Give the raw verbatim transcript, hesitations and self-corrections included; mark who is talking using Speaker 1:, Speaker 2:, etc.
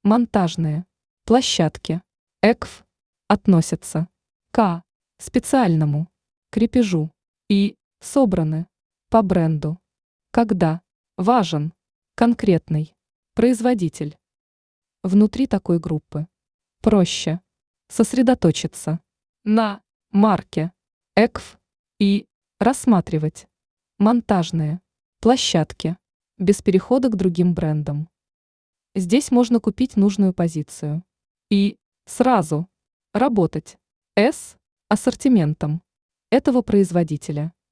Speaker 1: монтажные, площадки, ЭКФ относятся к специальному крепежу и собраны по бренду, когда важен конкретный производитель. Внутри такой группы проще сосредоточиться на марке ЭКФ и рассматривать монтажные площадки без перехода к другим брендам. Здесь можно купить нужную позицию и сразу работать с ассортиментом этого производителя.